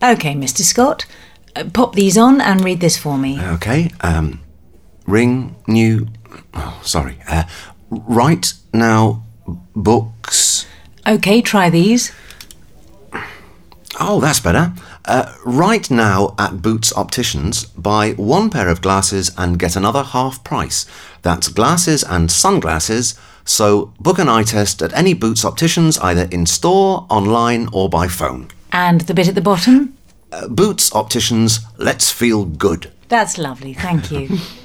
OK, Mr. Scott. Pop these on and read this for me. OK. Ring, new... Oh, sorry. Right now, books... OK, try these. Oh, that's better. Right now at Boots Opticians, buy one pair of glasses and get another half price. That's glasses and sunglasses, so book an eye test at any Boots Opticians either in store, online or by phone. And the bit at the bottom? Boots Opticians, let's feel good. That's lovely, thank you.